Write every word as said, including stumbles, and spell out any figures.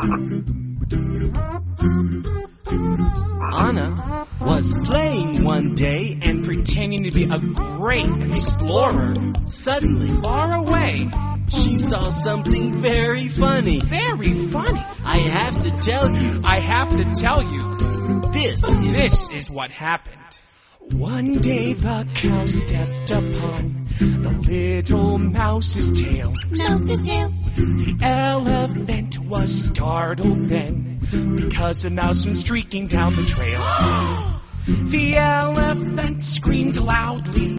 Anna was playing one day and pretending to be a great explorer. Suddenly, Far away. she saw something very funny. Very funny. I have to tell you, I have to tell you, this is... this is what happened. One day the cow stepped upon the little mouse's tail. Mouse's tail. The elephant was startled then, because a mouse went streaking down the trail. The elephant screamed loudly.